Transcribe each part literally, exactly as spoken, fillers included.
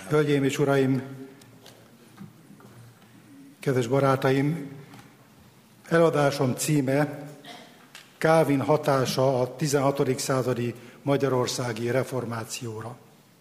Hölgyeim és uraim, kedves barátaim, előadásom címe Kálvin hatása a tizenhatodik századi magyarországi reformációra.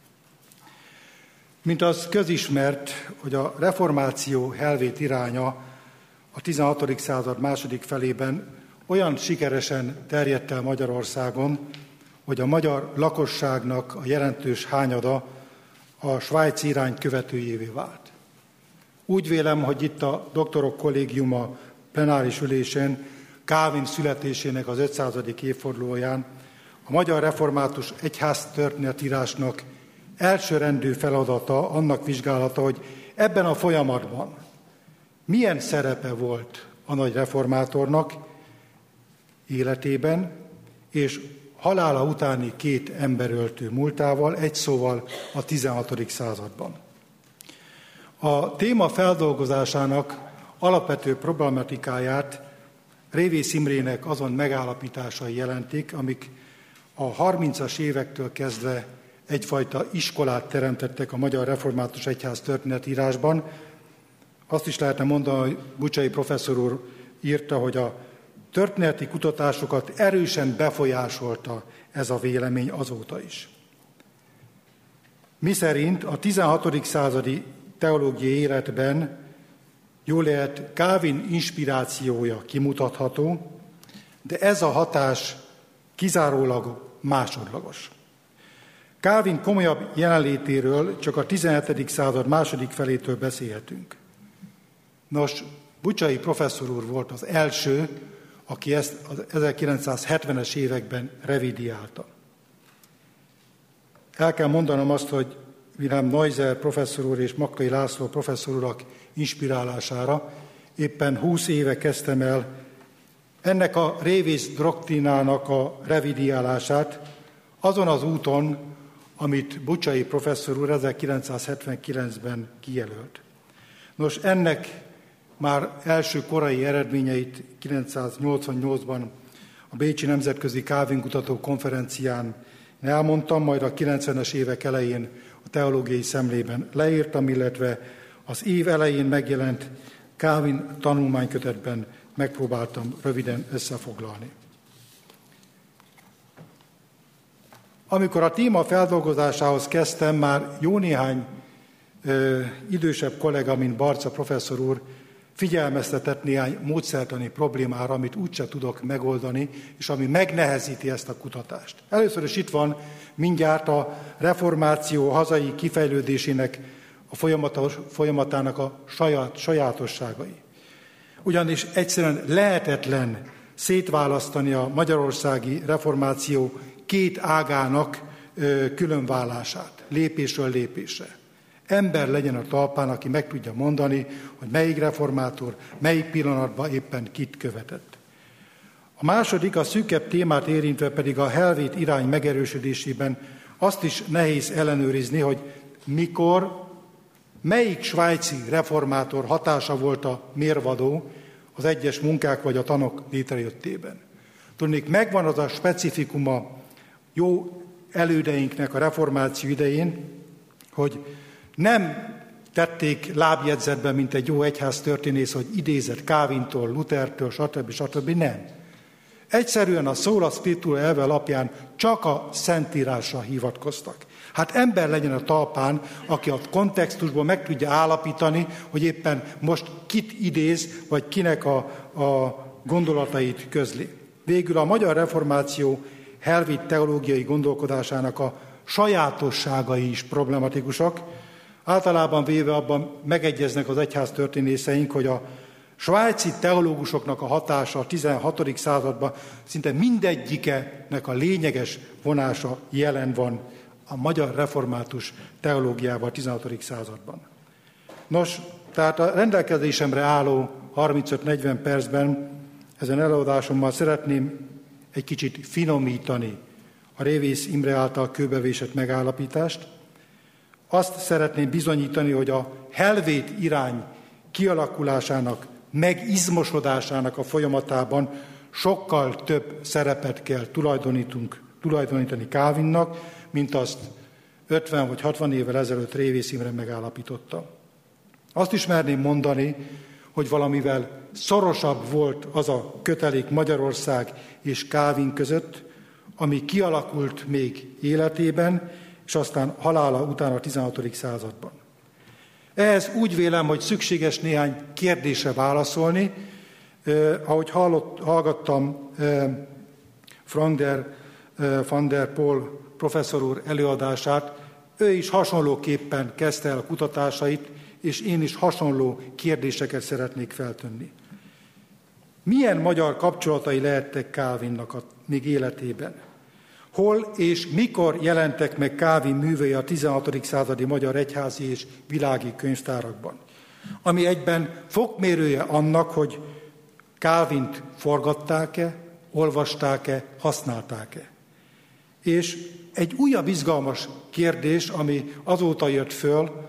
Mint az közismert, hogy a reformáció helvét iránya a tizenhatodik század második felében olyan sikeresen terjedt el Magyarországon, hogy a magyar lakosságnak a jelentős hányada a svájci irány követőjévé vált. Úgy vélem, hogy itt a doktorok kollégiuma plenáris ülésén Kálvin születésének az ötszázadik évfordulóján a magyar református egyháztörténetírásnak elsőrendű feladata annak vizsgálata, hogy ebben a folyamatban milyen szerepe volt a nagy reformátornak életében, és halála utáni két emberöltő múltával, egy szóval a tizenhatodik században. A téma feldolgozásának alapvető problematikáját Révész Imrének azon megállapításai jelentik, amik a harmincas évektől kezdve egyfajta iskolát teremtettek a magyar református egyház történetírásban. Azt is lehetne mondani, hogy Bucsai professzor úr írta, hogy a történeti kutatásokat erősen befolyásolta ez a vélemény azóta is. Miszerint a tizenhatodik századi teológiai életben jól lehet Kálvin inspirációja kimutatható, de ez a hatás kizárólag másodlagos. Kálvin komolyabb jelenlétéről csak a tizenhetedik század második felétől beszélhetünk. Nos, Bucsai professzor úr volt az első, aki ezt az ezerkilencszázhetvenes években revidiálta. El kell mondanom azt, hogy Wilhelm Neuser professzor úr és Makkai László professzor urak inspirálására éppen húsz éve kezdtem el ennek a révész doktrínának a revidiálását azon az úton, amit Bucsai professzor úr ezerkilencszázhetvenkilencben kijelölt. Nos, ennek már első korai eredményeit kilencszáznyolcvannyolcban a Bécsi Nemzetközi Kálvin Kutató Konferencián elmondtam, majd a kilencvenes évek elején a Teológiai Szemlében leírtam, illetve az év elején megjelent Kálvin tanulmánykötetben megpróbáltam röviden összefoglalni. Amikor a téma feldolgozásához kezdtem, már jó néhány ö, idősebb kollega, mint Barca professzor úr, figyelmeztetett néhány módszertani problémára, amit úgyse tudok megoldani, és ami megnehezíti ezt a kutatást. Először is itt van mindjárt a reformáció hazai kifejlődésének a folyamatának a saját, sajátosságai. Ugyanis egyszerűen lehetetlen szétválasztani a magyarországi reformáció két ágának ö, különválását, lépésről lépésre. Ember legyen a talpán, aki meg tudja mondani, hogy melyik reformátor, melyik pillanatban éppen kit követett. A második, a szűkebb témát érintve pedig a helvét irány megerősödésében azt is nehéz ellenőrizni, hogy mikor, melyik svájci reformátor hatása volt a mérvadó az egyes munkák vagy a tanok létrejöttében. Tudnék, megvan az a specifikuma jó elődeinknek a reformáció idején, hogy nem tették lábjegyzetbe, mint egy jó egyháztörténész, hogy idézett Kálvintól, Luthertől, stb. stb. Nem. Egyszerűen a sola scriptura elve alapján csak a Szentírásra hivatkoztak. Hát ember legyen a talpán, aki a kontextusból meg tudja állapítani, hogy éppen most kit idéz, vagy kinek a, a gondolatait közli. Végül a magyar reformáció helvét teológiai gondolkodásának a sajátosságai is problematikusak. Általában véve abban megegyeznek az egyháztörténészeink, hogy a svájci teológusoknak a hatása a tizenhatodik században szinte mindegyikenek a lényeges vonása jelen van a magyar református teológiával a tizenhatodik században. Nos, tehát a rendelkezésemre álló harmincöt-negyven percben ezen előadásommal szeretném egy kicsit finomítani a Révész Imre által kőbevésett megállapítást. Azt szeretném bizonyítani, hogy a helvét irány kialakulásának, megizmosodásának a folyamatában sokkal több szerepet kell tulajdonítunk, tulajdonítani Kálvinnak, mint azt ötven vagy hatvan évvel ezelőtt Révész Imre megállapította. Azt is merném mondani, hogy valamivel szorosabb volt az a kötelék Magyarország és Kálvin között, ami kialakult még életében, és aztán halála után a tizenhatodik században. Ehhez úgy vélem, hogy szükséges néhány kérdésre válaszolni. Eh, ahogy hallott, hallgattam eh, Frank der, eh, van der Pol professzor úr előadását, ő is hasonlóképpen kezdte el a kutatásait, és én is hasonló kérdéseket szeretnék feltenni. Milyen magyar kapcsolatai lehettek Calvinnak a még életében? Hol és mikor jelentek meg Calvin művei a tizenhatodik századi magyar egyházi és világi könyvtárakban? Ami egyben fokmérője annak, hogy Calvint forgatták-e, olvasták-e, használták-e. És egy újabb izgalmas kérdés, ami azóta jött föl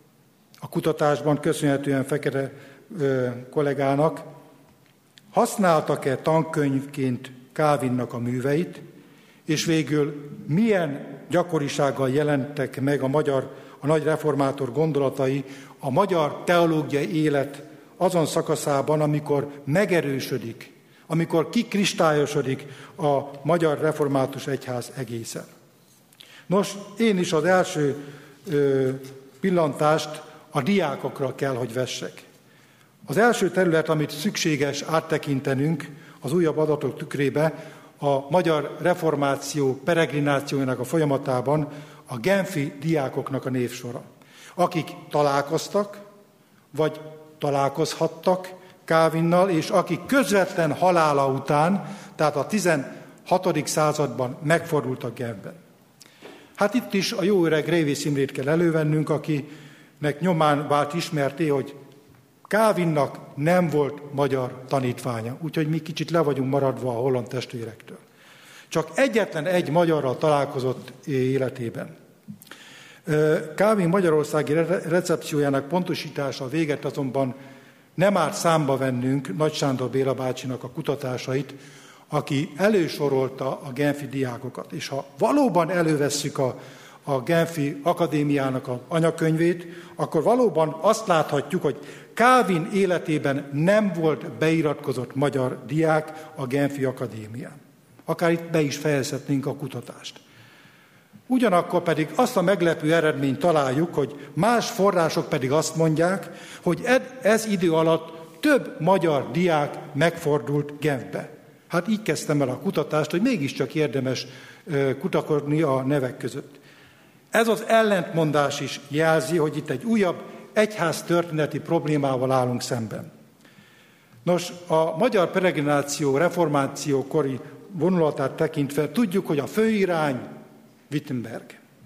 a kutatásban, köszönhetően Fekete ö, kollégának, használtak-e tankönyvként Calvinnak a műveit, és végül milyen gyakorisággal jelentek meg a magyar, a nagy reformátor gondolatai a magyar teológiai élet azon szakaszában, amikor megerősödik, amikor kikristályosodik a magyar református egyház egészen. Nos, én is az első ö, pillantást a diákokra kell, hogy vessek. Az első terület, amit szükséges áttekintenünk az újabb adatok tükrébe, a magyar reformáció peregrinációjának a folyamatában a genfi diákoknak a névsora, akik találkoztak, vagy találkozhattak Calvinnal, és akik közvetlen halála után, tehát a tizenhatodik században megfordultak Genfben. Hát itt is a jó öreg Révész Imrét kell elővennünk, akinek nyomán vált ismerté, hogy Calvinnak nem volt magyar tanítványa, úgyhogy mi kicsit le vagyunk maradva a holland testvérektől. Csak egyetlen egy magyarral találkozott életében. Calvin magyarországi recepciójának pontosítása véget azonban nem árt számba vennünk Nagy Sándor Béla bácsinak a kutatásait, aki elősorolta a genfi diákokat. És ha valóban elővesszük a, a Genfi Akadémiának az anyakönyvét, akkor valóban azt láthatjuk, hogy Calvin életében nem volt beiratkozott magyar diák a Genfi Akadémián. Akár itt be is fejezhetnénk a kutatást. Ugyanakkor pedig azt a meglepő eredményt találjuk, hogy más források pedig azt mondják, hogy ez idő alatt több magyar diák megfordult Genfbe. Hát így kezdtem el a kutatást, hogy mégiscsak érdemes kutakodni a nevek között. Ez az ellentmondás is jelzi, hogy itt egy újabb egyház történeti problémával állunk szemben. Nos, a magyar peregrináció, reformáció kori vonulatát tekintve tudjuk, hogy a főirány Wittenberg.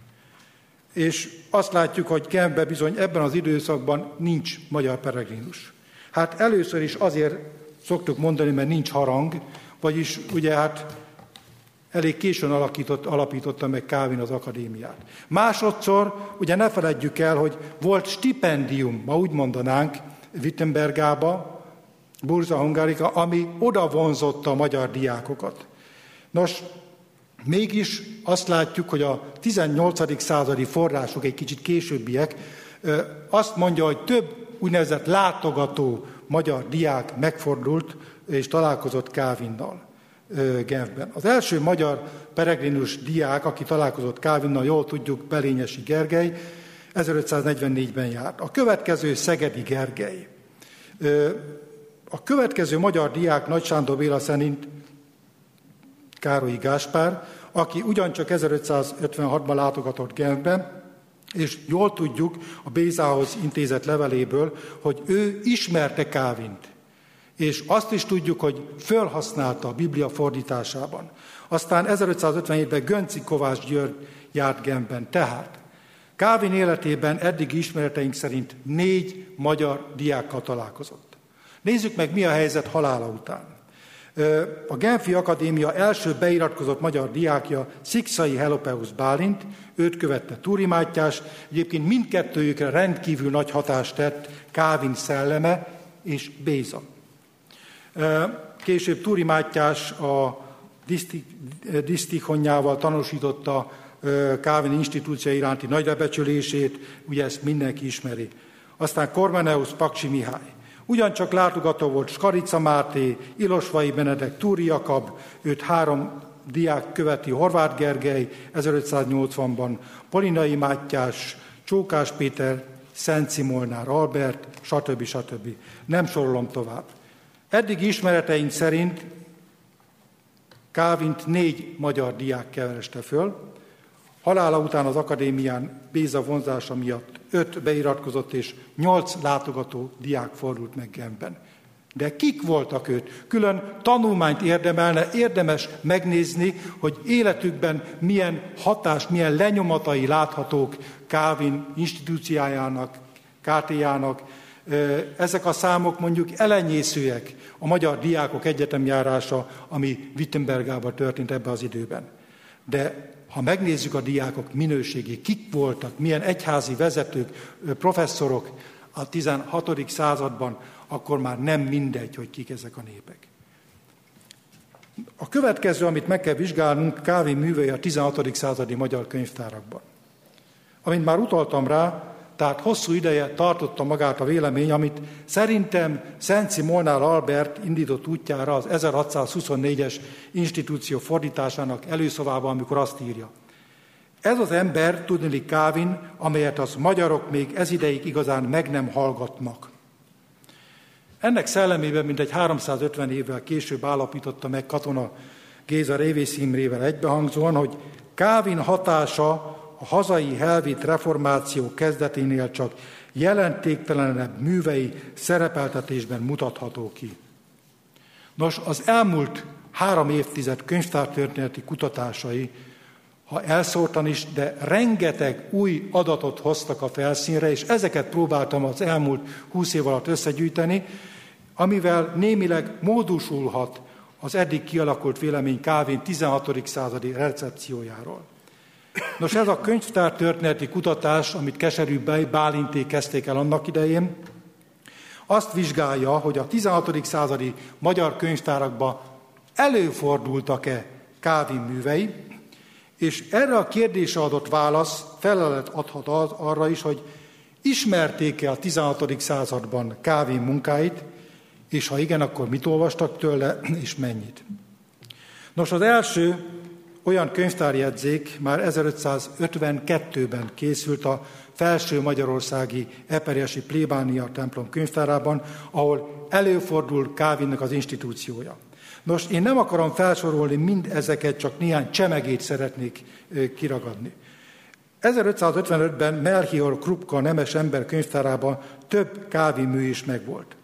És azt látjuk, hogy Genfben bizony ebben az időszakban nincs magyar peregrinus. Hát először is azért szoktuk mondani, mert nincs harang, vagyis ugye hát elég későn alakított, alapította meg Calvin az akadémiát. Másodszor, ugye ne feledjük el, hogy volt stipendium, ma úgy mondanánk, Wittenbergába, Bursa Hungarica, ami oda vonzotta a magyar diákokat. Nos, mégis azt látjuk, hogy a tizennyolcadik századi források, egy kicsit későbbiek, azt mondja, hogy több úgynevezett látogató magyar diák megfordult és találkozott Calvinnal Genfben. Az első magyar peregrinus diák, aki találkozott Calvinnal, jól tudjuk, Belényesi Gergely, ezerötszáznegyvennégyben járt. A következő Szegedi Gergely. A következő magyar diák Nagy Sándor Béla szerint Károlyi Gáspár, aki ugyancsak ezerötszázötvenhatban látogatott Genfben, és jól tudjuk a Bézához intézett leveléből, hogy ő ismerte Calvint. És azt is tudjuk, hogy fölhasználta a Biblia fordításában. Aztán ezerötszázötvenhétben Gönci Kovács György járt Genfben. Tehát Calvin életében eddigi ismereteink szerint négy magyar diákkal találkozott. Nézzük meg, mi a helyzet halála után. A Genfi Akadémia első beiratkozott magyar diákja Szikszai Helopeusz Bálint, őt követte Túri Mátyás, egyébként mindkettőjükre rendkívül nagy hatást tett Calvin szelleme és Béza. Később Túri Mátyás a disztichonjával tanúsította Calvin institúció iránti nagybecsülését, ugye ezt mindenki ismeri. Aztán Komnenos Paksi Mihály. Ugyancsak látogató volt Skarica Máté, Ilosvai Benedek, Túri Jakab, őt három diák követi, Horváth Gergely ezerötszáznyolcvanban, Polinai Mátyás, Csókás Péter, Szenci Molnár Albert, stb. stb. Nem sorolom tovább. Eddig ismereteink szerint Calvint négy magyar diák kevereste föl. Halála után az akadémián Béza vonzása miatt öt beiratkozott és nyolc látogató diák fordult meg Genfben. De kik voltak őt? Külön tanulmányt érdemelne, érdemes megnézni, hogy életükben milyen hatás, milyen lenyomatai láthatók Calvin institúciójának, ká té jának. Ezek a számok mondjuk elenyészőek a magyar diákok egyetemjárása, ami Wittenbergában történt ebben az időben. De ha megnézzük a diákok minőségét, kik voltak, milyen egyházi vezetők, professzorok a tizenhatodik században, akkor már nem mindegy, hogy kik ezek a népek. A következő, amit meg kell vizsgálnunk, Calvin művei a tizenhatodik századi magyar könyvtárakban. Amint már utaltam rá, tehát hosszú ideje tartotta magát a vélemény, amit szerintem Szenci Molnár Albert indított útjára az ezerhatszázhuszonnégyes institúció fordításának előszavában, amikor azt írja. Ez az ember, tudniillik Calvin, amelyet az magyarok még ezideig igazán meg nem hallgatnak. Ennek szellemében mintegy háromszázötven évvel később állapította meg Katona Géza Révész Imrével egybehangzóan, hogy Calvin hatása a hazai helvét reformáció kezdeténél csak jelentéktelenebb művei szerepeltetésben mutatható ki. Nos, az elmúlt három évtized könyvtártörténeti kutatásai, ha elszórtan is, de rengeteg új adatot hoztak a felszínre, és ezeket próbáltam az elmúlt húsz év alatt összegyűjteni, amivel némileg módosulhat az eddig kialakult vélemény Calvin tizenhatodik századi recepciójáról. Nos, ez a könyvtártörténeti kutatás, amit Keserű Bálinték kezdték el annak idején, azt vizsgálja, hogy a tizenhatodik századi magyar könyvtárakban előfordultak-e Calvin művei, és erre a kérdésre adott válasz felelet adhat az, arra is, hogy ismerték-e a tizenhatodik században Calvin munkáit, és ha igen, akkor mit olvastak tőle, és mennyit. Nos, az első olyan könyvtárjegyzék már ezerötszázötvenkettőben készült a felső magyarországi Eperjesi plébánia templom könyvtárában, ahol előfordul Calvinnek az institúciója. Nos, én nem akarom felsorolni mind ezeket, csak néhány csemegét szeretnék kiragadni. ezerötszázötvenötben Melchior Krupka nemes ember könyvtárában több Calvin mű is megvolt.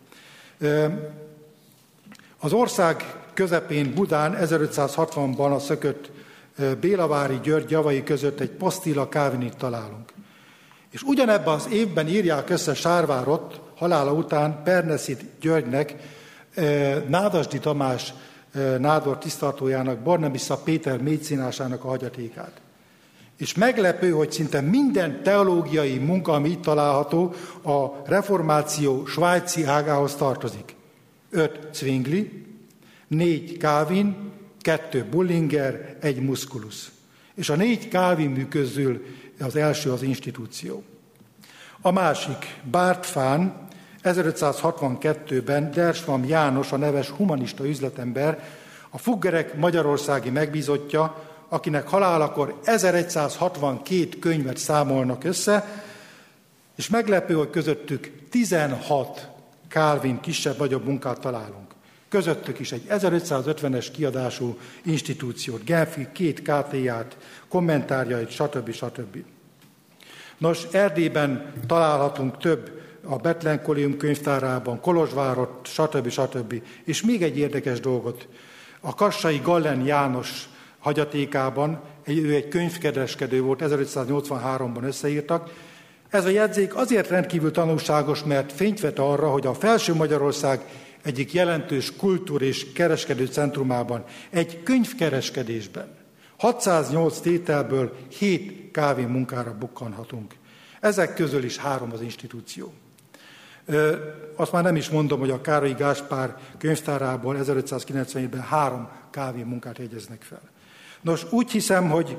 Az ország közepén Budán ezerötszázhatvanban a szökött Bélavári György javai között egy Postilla Calvinit találunk. És ugyanebben az évben írják össze Sárvárott halála után Perneszit Györgynek, Nádasdy Tamás nádor tisztartójának, Barnabissa Péter mécénásának a hagyatékát. És meglepő, hogy szinte minden teológiai munka, ami itt található, a reformáció svájci ágához tartozik. Öt Zwingli, négy Calvin, kettő Bullinger, egy Musculus. És a négy Calvin mű közül az első az institúció. A másik, Bart Fahn, ezerötszázhatvankettőben Dersvam János, a neves humanista üzletember, a Fuggerek magyarországi megbízottja, akinek halálakor ezeregyszázhatvankét könyvet számolnak össze, és meglepő, hogy közöttük tizenhat Calvin kisebb-nagyobb munkát találunk. Közöttük is egy ezerötszázötvenes kiadású institúciót, Genfi két ká té ját, kommentárjait, stb. stb. Nos, Erdélyben találhatunk több a Bethlen Kollégium könyvtárában, Kolozsvárott, stb. stb. És még egy érdekes dolgot. A kassai Gallen János hagyatékában, ő egy könyvkereskedő volt, ezerötszáznyolcvanháromban összeírtak. Ez a jegyzék azért rendkívül tanulságos, mert fényt vet arra, hogy a felső Magyarország egyik jelentős kultúr- és kereskedő centrumában, egy könyvkereskedésben hatszáznyolc tételből hét Calvin munkára bukkanhatunk. Ezek közül is három az institúció. Ö, azt már nem is mondom, hogy a Károlyi Gáspár könyvtárából ezerötszázkilencvenhétben három Calvin munkát jegyeznek fel. Nos, úgy hiszem, hogy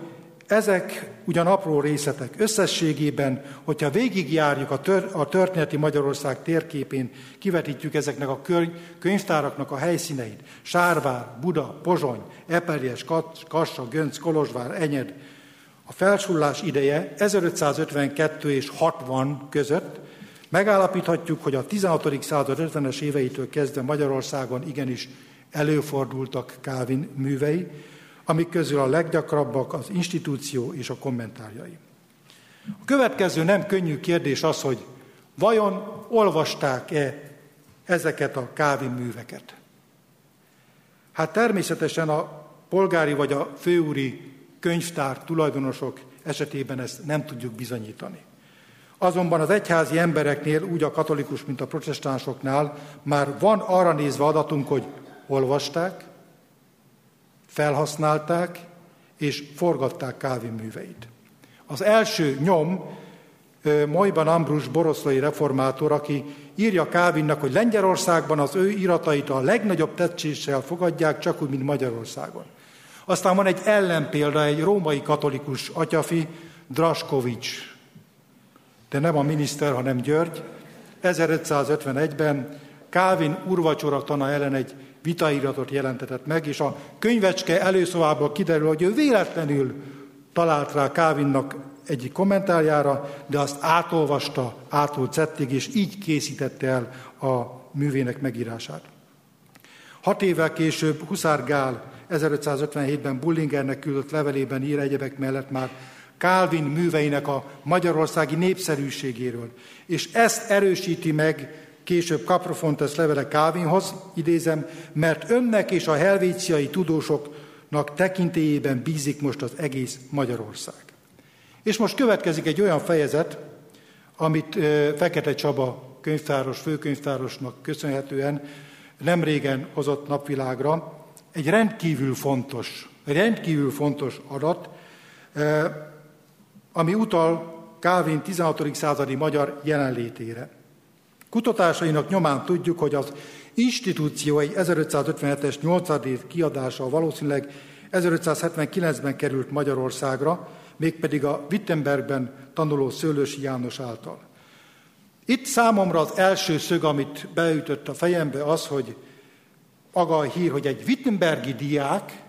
Ezek ugyan apró részletek. Összességében, hogyha végigjárjuk a, tör, a történeti Magyarország térképén, kivetítjük ezeknek a könyvtáraknak a helyszíneit. Sárvár, Buda, Pozsony, Eperjes, Kassa, Gönc, Kolozsvár, Enyed. A felsullás ideje ezerötszázötvenkettő és hatvan között. Megállapíthatjuk, hogy a tizenhatodik század ötvenes éveitől kezdve Magyarországon igenis előfordultak Kálvin művei, amik közül a leggyakrabbak az institúció és a kommentárjai. A következő nem könnyű kérdés az, hogy vajon olvasták-e ezeket a Kálvin műveket? Hát természetesen a polgári vagy a főúri könyvtár tulajdonosok esetében ezt nem tudjuk bizonyítani. Azonban az egyházi embereknél, úgy a katolikus, mint a protestánsoknál már van arra nézve adatunk, hogy olvasták, felhasználták és forgatták Kálvin műveit. Az első nyom Mojban Ambrus boroszlói reformátor, aki írja Kálvinnak, hogy Lengyelországban az ő iratait a legnagyobb tetszéssel fogadják, csak úgy, mint Magyarországon. Aztán van egy ellenpélda, egy római katolikus atyafi, Draskovics, de nem a miniszter, hanem György. ezerötszázötvenegyben Kálvin urvacsora tana ellen egy vitairatot jelentetett meg, és a könyvecske előszobából kiderül, hogy ő véletlenül talált rá Kálvinnak egyik kommentárjára, de azt átolvasta, átolt szettig, és így készítette el a művének megírását. Hat évvel később Huszár Gál ezerötszázötvenhétben Bullingernek küldött levelében ír egyebek mellett már Kálvin műveinek a magyarországi népszerűségéről, és ezt erősíti meg később Caprofontes levele Kálvinhoz, idézem, mert önnek és a helvéciai tudósoknak tekintélyében bízik most az egész Magyarország. És most következik egy olyan fejezet, amit Fekete Csaba könyvtáros, főkönyvtárosnak köszönhetően nemrégen hozott napvilágra, egy rendkívül fontos, rendkívül fontos adat, ami utal Kálvin tizenhatodik századi magyar jelenlétére. Kutatásainak nyomán tudjuk, hogy az institúció egy ezerötszázötvenhetes nyolcadik kiadása valószínűleg ezerötszázhetvenkilencben került Magyarországra, mégpedig a Wittenbergben tanuló Szőlősi János által. Itt számomra az első szög, amit beütött a fejembe, az, hogy maga a hír, hogy egy wittenbergi diák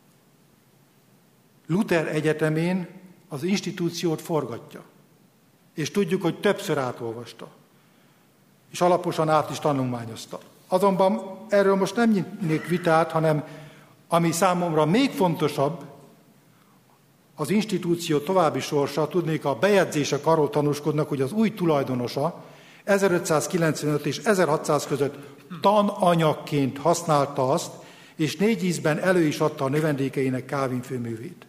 Luther egyetemén az institúciót forgatja. És tudjuk, hogy többször átolvasta. És alaposan át is tanulmányozta. Azonban erről most nem nyitnék vitát, hanem ami számomra még fontosabb, az institúció további sorsa, tudnék, a bejegyzések arról tanúskodnak, hogy az új tulajdonosa ezerötszázkilencvenöt és ezerhatszáz között tananyagként használta azt, és négy ízben elő is adta a növendékeinek Kálvin főművét.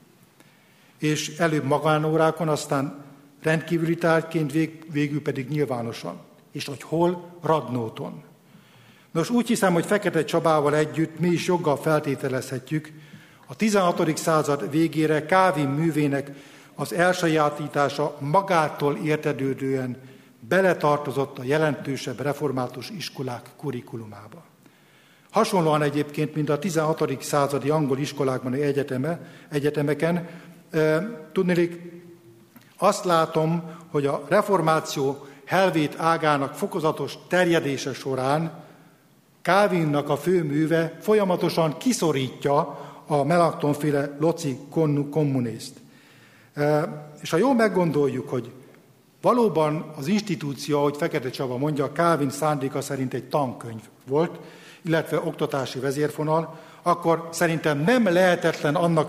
És előbb magánórákon, aztán rendkívüli tárgyként, vég, végül pedig nyilvánosan. És hogy hol? Radnóton. Nos, úgy hiszem, hogy Fekete Csabával együtt mi is joggal feltételezhetjük, a tizenhatodik század végére Kálvin művének az elsajátítása magától értetődően beletartozott a jelentősebb református iskolák kurikulumába. Hasonlóan egyébként, mint a tizenhatodik századi angol iskolákban, egyeteme, egyetemeken, e, tudniillik, azt látom, hogy a reformáció helvét ágának fokozatos terjedése során Kálvinnak a főműve folyamatosan kiszorítja a Melanchthon-féle loci kommuniszt. E, és ha jól meggondoljuk, hogy valóban az institúció, ahogy Fekete Csaba mondja, Kálvin szándéka szerint egy tankönyv volt, illetve oktatási vezérfonal, akkor szerintem nem lehetetlen annak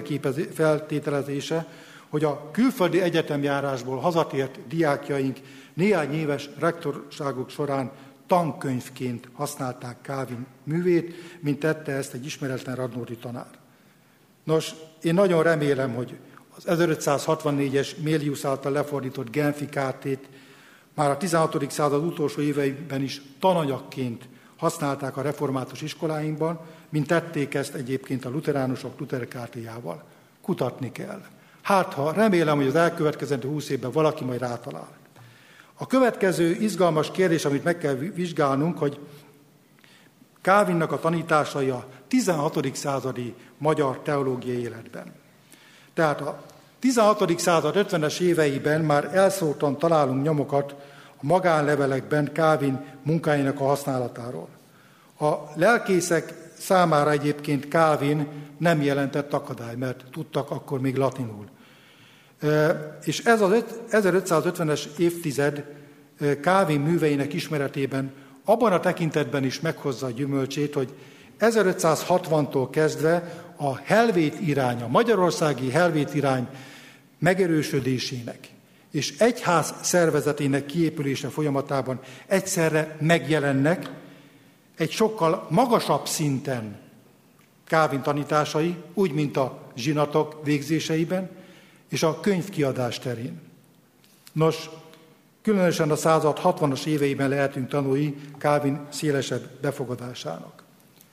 feltételezése, hogy a külföldi egyetemjárásból hazatért diákjaink néhány éves rektorságok során tankönyvként használták Kálvin művét, mint tette ezt egy ismeretlen radnóti tanár. Nos, én nagyon remélem, hogy az ezerötszázhatvannégyes Mélius által lefordított Genfi kártét már a tizenhatodik század utolsó éveiben is tananyagként használták a református iskoláinkban, mint tették ezt egyébként a luteránusok Luther kártéjával. Kutatni kell. Hát, ha remélem, hogy az elkövetkezendő húsz évben valaki majd rátalál. A következő izgalmas kérdés, amit meg kell vizsgálnunk, hogy Kálvinnak a tanításai a tizenhatodik századi magyar teológiai életben. Tehát a tizenhatodik század ötvenes éveiben már elszórtan találunk nyomokat a magánlevelekben Calvin munkáinak a használatáról. A lelkészek számára egyébként Calvin nem jelentett akadály, mert tudtak akkor még latinul. És ez az ezerötszázötvenes évtized Calvin műveinek ismeretében abban a tekintetben is meghozza a gyümölcsét, hogy ezerötszázhatvantól kezdve a helvét irány, a magyarországi helvét irány megerősödésének és egyház szervezetének kiépülése folyamatában egyszerre megjelennek egy sokkal magasabb szinten Calvin tanításai, úgy, mint a zsinatok végzéseiben és a könyvkiadás terén. Nos, különösen a század hatvanas éveiben lehetünk tanulni Calvin szélesebb befogadásának.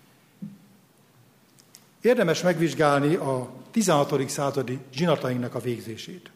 Érdemes megvizsgálni a tizenhatodik századi zsinatainknak a végzését.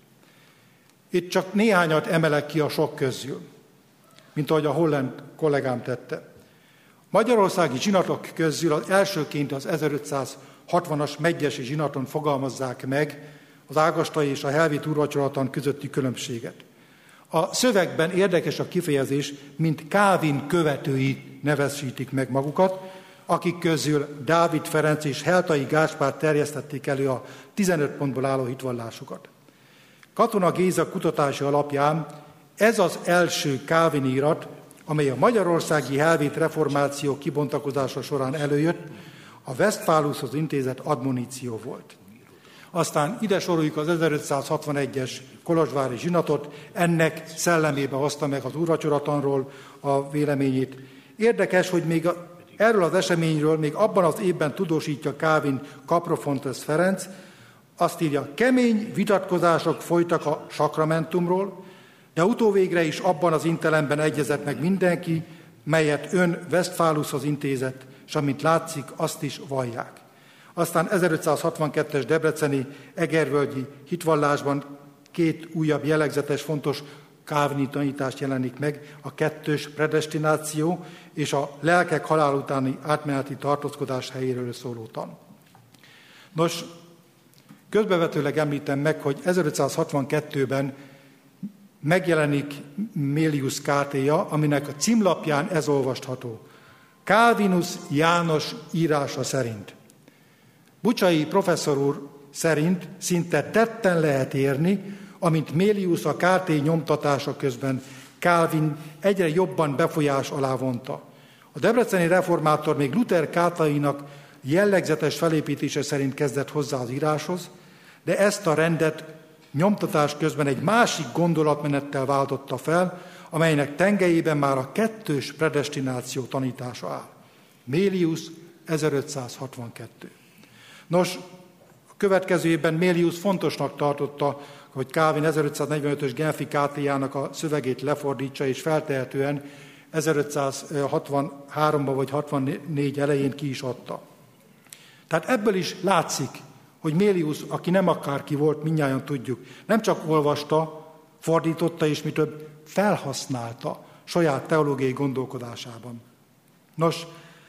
Itt csak néhányat emelek ki a sok közül, mint ahogy a holland kollégám tette. Magyarországi zsinatok közül az elsőként az ezerötszázhatvanas Medgyesi zsinaton fogalmazzák meg az ágastai és a helvét úrvacsoratan közötti különbséget. A szövegben érdekes a kifejezés, mint Calvin követői nevezsítik meg magukat, akik közül Dávid Ferenc és Heltai Gáspár terjesztették elő a tizenöt pontból álló hitvallásukat. Katona Géza kutatási alapján ez az első Calvin írat, amely a magyarországi helvét reformáció kibontakozása során előjött, a Westphalushoz intézett admoníció volt. Aztán ide soroljuk az ezerötszázhatvanegyes kolozsvári zsinatot, ennek szellemébe hozta meg az úrvacsoratanról a véleményét. Érdekes, hogy még a, erről az eseményről még abban az évben tudósítja Calvin Caprofontes Ferenc, azt írja, kemény vitatkozások folytak a sakramentumról, de utóvégre is abban az intelemben egyezett meg mindenki, melyet ön Westphalushoz intézett, és amint látszik, azt is vallják. Aztán ezerötszázhatvankettes debreceni egervölgyi hitvallásban két újabb jellegzetes, fontos Calvini tanítást jelenik meg, a kettős predestináció és a lelkek halál utáni átmeneti tartózkodás helyéről szóló tan. Nos, közbevetőleg említem meg, hogy ezerötszázhatvankettőben megjelenik Mélius kártéja, aminek a címlapján ez olvasható. Calvinus János írása szerint. Bucsai professzor úr szerint szinte tetten lehet érni, amint Mélius a kártély nyomtatása közben Calvin egyre jobban befolyás alá vonta. A debreceni reformátor még Luther kártainak jellegzetes felépítése szerint kezdett hozzá az íráshoz, de ezt a rendet nyomtatás közben egy másik gondolatmenettel váltotta fel, amelynek tengelyében már a kettős predestináció tanítása áll. Mélius ezerötszázhatvankettő. Nos, a következő évben Mélius fontosnak tartotta, hogy Calvin ezerötszáznegyvenötös Genfi kártéjának a szövegét lefordítsa, és feltehetően ezerötszázhatvanháromban vagy hatvannégy elején ki is adta. Tehát ebből is látszik, hogy Mélius, aki nem akárki volt, mindnyájan tudjuk, nem csak olvasta, fordította, és mi több felhasználta saját teológiai gondolkodásában. Nos,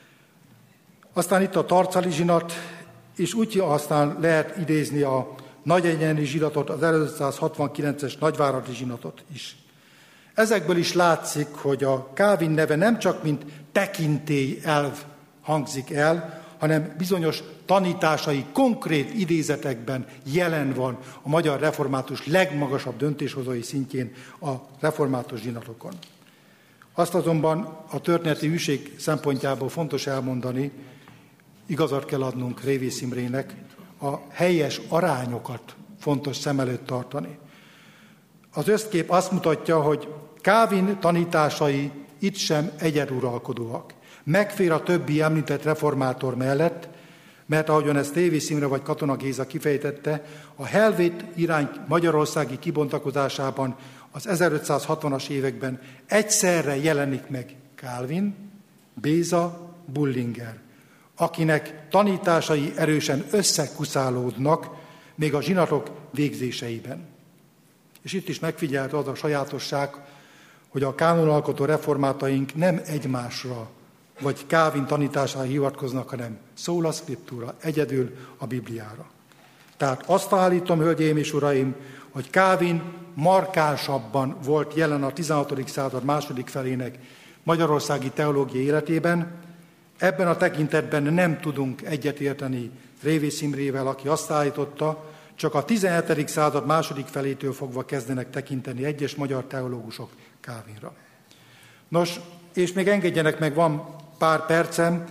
aztán itt a Tarcali zsinat, és úgy aztán lehet idézni a nagyegyeni zsinatot, az ezerötszázhatvankilences nagyváradi zsinatot is. Ezekből is látszik, hogy a Calvin neve nem csak mint tekintély elv hangzik el, hanem bizonyos tanításai konkrét idézetekben jelen van a magyar református legmagasabb döntéshozói szintjén a református zsinatokon. Azt azonban a történeti hűség szempontjából fontos elmondani, igazat kell adnunk Révész Imrének, a helyes arányokat fontos szem előtt tartani. Az összkép azt mutatja, hogy Calvin tanításai itt sem egyeduralkodóak. Megfér a többi említett reformátor mellett, mert ahogyan ezt Révész Imre vagy Katona Géza kifejtette, a helvét irány magyarországi kibontakozásában az ezerötszázhatvanas években egyszerre jelenik meg Calvin, Béza, Bullinger, akinek tanításai erősen összekuszálódnak még a zsinatok végzéseiben. És itt is megfigyelhető az a sajátosság, hogy a kánonalkotó reformátaink nem egymásra vagy Calvin tanítására hivatkoznak, hanem sola scriptura, egyedül a Bibliára. Tehát azt állítom, hölgyeim és uraim, hogy Calvin markánsabban volt jelen a tizenhatodik század második felének magyarországi teológiai életében. Ebben a tekintetben nem tudunk egyetérteni Révész Imrével, aki azt állította, csak a tizenhetedik század második felétől fogva kezdenek tekinteni egyes magyar teológusok Calvinra. Nos, és még engedjenek meg, van pár percem,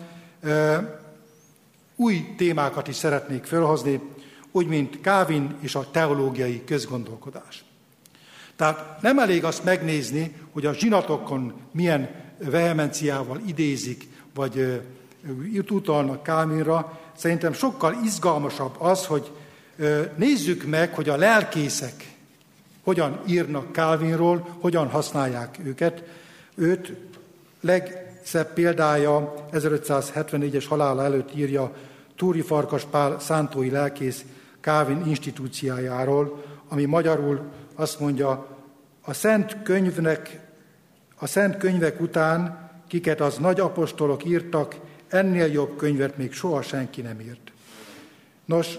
új témákat is szeretnék fölhozni, úgy, mint Calvin és a teológiai közgondolkodás. Tehát nem elég azt megnézni, hogy a zsinatokon milyen vehemenciával idézik, vagy utalnak Calvinra. Szerintem sokkal izgalmasabb az, hogy nézzük meg, hogy a lelkészek hogyan írnak Calvinról, hogyan használják őket. Őt legszebb példája ezerötszázhetvennégyes halála előtt írja Túri Farkas Pál szántói lelkész Calvin institúciájáról, ami magyarul azt mondja, a szent könyvnek, a szent könyvek után, kiket az nagy apostolok írtak, ennél jobb könyvet még soha senki nem írt. Nos,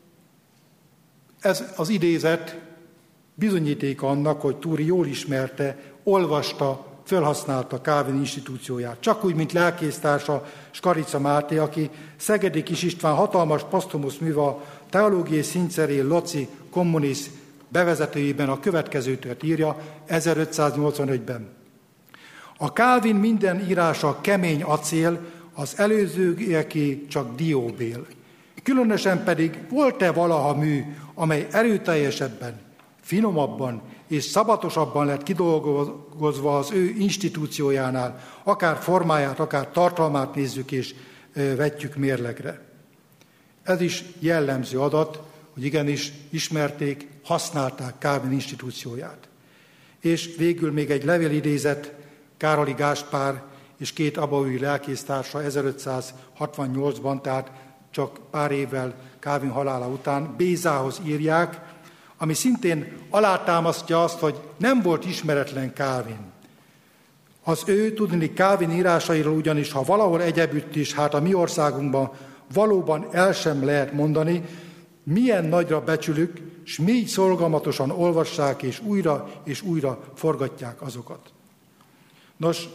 ez az idézet bizonyítéka annak, hogy Túri jól ismerte, olvasta, felhasználta Calvin institúcióját. Csak úgy, mint lelkésztársa Skarica Máté, aki Szegedi Kis István hatalmas posztumusz műve a Theologiae Sincerae Loci Communis bevezetőjében a következőt írja ezerötszáznyolcvanötben. A Calvin minden írása kemény acél, az előzőeké csak dióbél. Különösen pedig volt-e valaha mű, amely erőteljesebben, finomabban és szabatosabban lett kidolgozva az ő institúciójánál, akár formáját, akár tartalmát nézzük és vetjük mérlegre. Ez is jellemző adat, hogy igenis ismerték, használták Calvin institúcióját. És végül még egy levélidézet, Károli Gáspár és két abaúji lelkésztársa ezerötszázhatvannyolcban, tehát csak pár évvel Calvin halála után Bézához írják, ami szintén alátámasztja azt, hogy nem volt ismeretlen Calvin. Az ő, tudni Calvin írásairól ugyanis, ha valahol egyebütt is, hát a mi országunkban valóban el sem lehet mondani, milyen nagyra becsülük, s mi így szolgálatosan olvassák, és újra és újra forgatják azokat. Nos,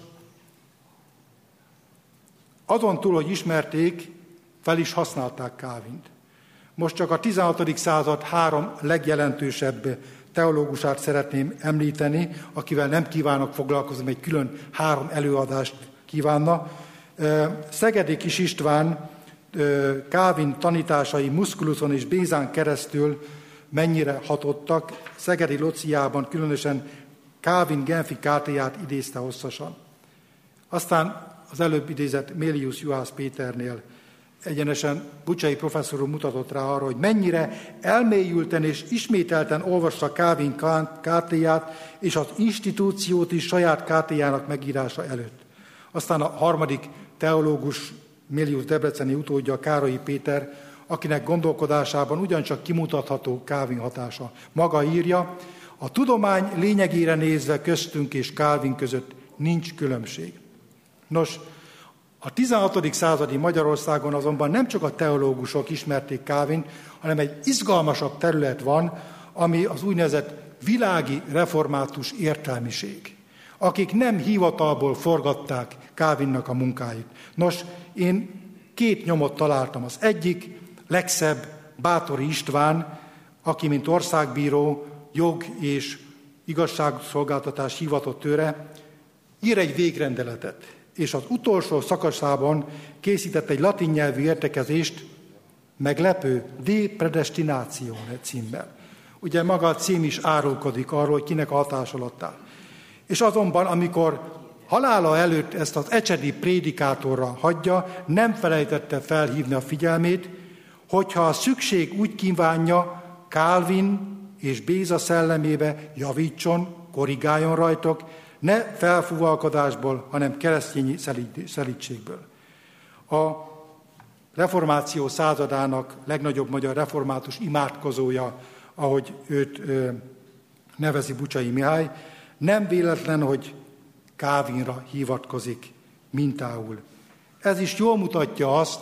azon túl, hogy ismerték, fel is használták Calvint. Most csak a tizenhatodik század három legjelentősebb teológusát szeretném említeni, akivel nem kívánok foglalkozni, egy külön három előadást kívánna. Szegedi Kis István Calvin tanításai Musculuson és Bézán keresztül mennyire hatottak. Szegedi Lociában különösen Calvin Genfi kátéját idézte hosszasan. Aztán az előbb idézett Mélius Juhász Péternél egyenesen Bucsai professzor úr mutatott rá arra, hogy mennyire elmélyülten és ismételten olvassa Calvin kátéját és az institúciót is saját kátéjának megírása előtt. Aztán a harmadik teológus, Mélius debreceni utódja, Károlyi Péter, akinek gondolkodásában ugyancsak kimutatható Calvin hatása. Maga írja, a tudomány lényegére nézve köztünk és Calvin között nincs különbség. Nos, a tizenhatodik századi Magyarországon azonban nem csak a teológusok ismerték Calvint, hanem egy izgalmasabb terület van, ami az úgynevezett világi református értelmiség, akik nem hivatalból forgatták Calvinnak a munkáit. Nos, én két nyomot találtam. Az egyik, legszebb, Báthori István, aki mint országbíró, jog és igazságszolgáltatás hivatott őre, ír egy végrendeletet, és az utolsó szakaszában készített egy latin nyelvű értekezést, meglepő, De Predestinatione címmel. Ugye maga a cím is árulkodik arról, hogy kinek a hatás alatt áll. És azonban, amikor halála előtt ezt az ecsedi prédikátorra hagyja, nem felejtette felhívni a figyelmét, hogyha a szükség úgy kívánja, Calvin és Béza szellemébe javítson, korrigáljon rajtok, ne felfúvalkodásból, hanem keresztény szelídségből. A reformáció századának legnagyobb magyar református imádkozója, ahogy őt ö, nevezi Bucsai Mihály, nem véletlen, hogy Calvinra hivatkozik mintául. Ez is jól mutatja azt,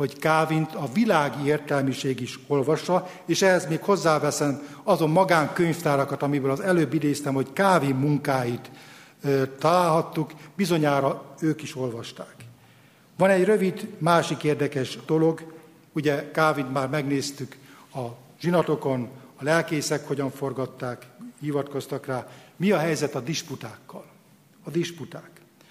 hogy Calvint a világi értelmiség is olvassa, és ehhez még hozzáveszem azon magánkönyvtárakat, amiből az előbb idéztem, hogy Calvin munkáit e, találhattuk, bizonyára ők is olvasták. Van egy rövid, másik érdekes dolog, ugye Calvint már megnéztük a zsinatokon, a lelkészek hogyan forgatták, hivatkoztak rá. Mi a helyzet a disputákkal? A disputák.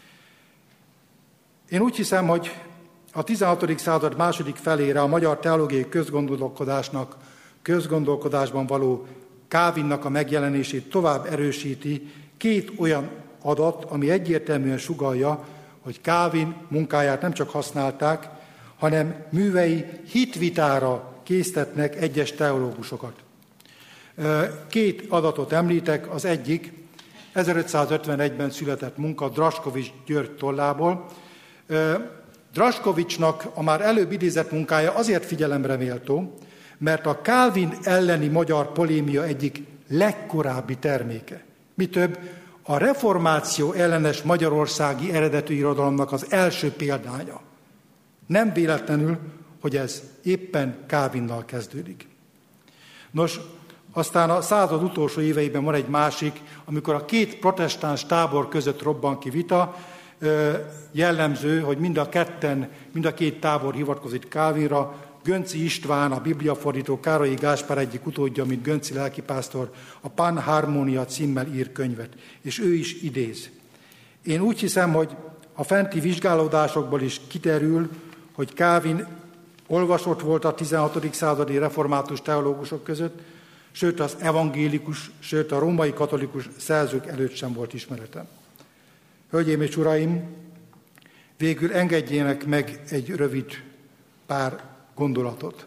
Én úgy hiszem, hogy a tizenhatodik század második felére a magyar teológiai közgondolkodásnak, közgondolkodásban való Calvinnak a megjelenését tovább erősíti két olyan adat, ami egyértelműen sugallja, hogy Calvin munkáját nem csak használták, hanem művei hitvitára késztetnek egyes teológusokat. Két adatot említek, az egyik ezerötszázötvenegyben született munka Draskovics György tollából. Draskovicsnak a már előbb idézett munkája azért figyelemre méltó, mert a Calvin elleni magyar polémia egyik legkorábbi terméke. Mi több, a reformáció ellenes magyarországi eredetű irodalomnak az első példánya. Nem véletlenül, hogy ez éppen Calvinnal kezdődik. Nos, aztán a század utolsó éveiben van egy másik, amikor a két protestáns tábor között robban ki vita, jellemző, hogy mind a ketten, mind a két tábor hivatkozik Calvinra. Gönczy István, a bibliafordító Károlyi Gáspár egyik utódja, mint Gönczy lelkipásztor, a Panharmonia címmel ír könyvet, és ő is idéz. Én úgy hiszem, hogy a fenti vizsgálódásokból is kiderül, hogy Calvin olvasott volt a tizenhatodik századi református teológusok között, sőt az evangélikus, sőt a római katolikus szerzők előtt sem volt ismeretem. Hölgyeim és uraim, végül engedjének meg egy rövid pár gondolatot.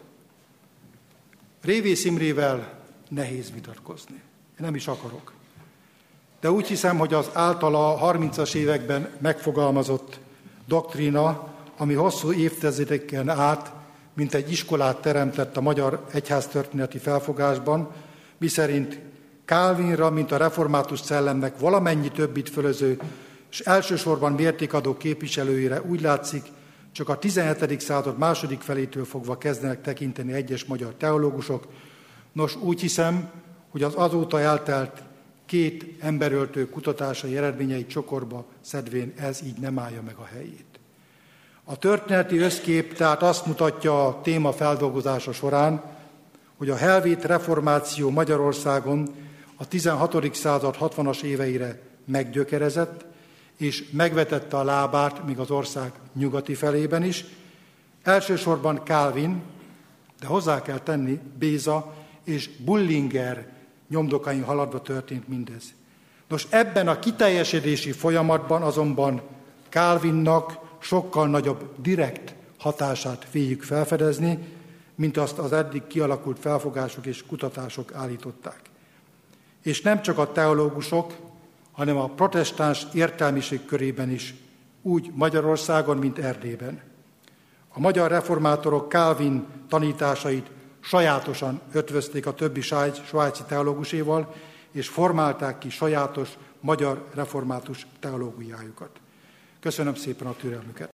Révész Imrével nehéz vitatkozni. Én nem is akarok. De úgy hiszem, hogy az általa a harmincas években megfogalmazott doktrína, ami hosszú évtizedeken át, mint egy iskolát teremtett a magyar egyháztörténeti felfogásban, miszerint Calvinra, mint a református szellemnek valamennyi többit fölöző, és elsősorban mértékadó képviselőire úgy látszik, csak a tizenhetedik század második felétől fogva kezdenek tekinteni egyes magyar teológusok. Nos, úgy hiszem, hogy az azóta eltelt két emberöltő kutatásai eredményei csokorba szedvén ez így nem állja meg a helyét. A történeti összkép tehát azt mutatja a téma feldolgozása során, hogy a helvét reformáció Magyarországon a tizenhatodik század hatvanas éveire meggyökerezett, és megvetette a lábát még az ország nyugati felében is. Elsősorban Calvin, de hozzá kell tenni Béza és Bullinger nyomdokain haladva történt mindez. Nos, ebben a kiteljesedési folyamatban azonban Calvinnak sokkal nagyobb direkt hatását véljük felfedezni, mint azt az eddig kialakult felfogások és kutatások állították. És nem csak a teológusok, hanem a protestáns értelmiség körében is, úgy Magyarországon, mint Erdélyben. A magyar reformátorok Calvin tanításait sajátosan ötvözték a többi svájci teológuséval, és formálták ki sajátos magyar református teológiájukat. Köszönöm szépen a türelmüket!